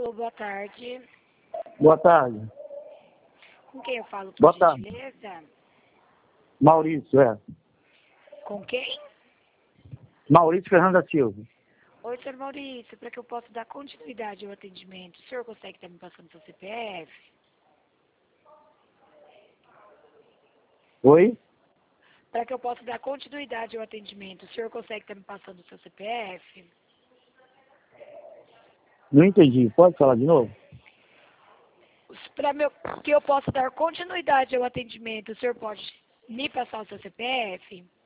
Alô, boa tarde. Boa tarde. Com quem eu falo, por Boa tarde. gentileza? Maurício, Com quem? Maurício Fernando da Silva. Oi, senhor Maurício, para que eu possa dar continuidade ao atendimento, o senhor consegue estar me passando seu CPF? Oi? Para que eu possa dar continuidade ao atendimento, o senhor consegue estar me passando o seu CPF? Não entendi. Pode falar de novo? Para que eu possa dar continuidade ao atendimento, o senhor pode me passar o seu CPF?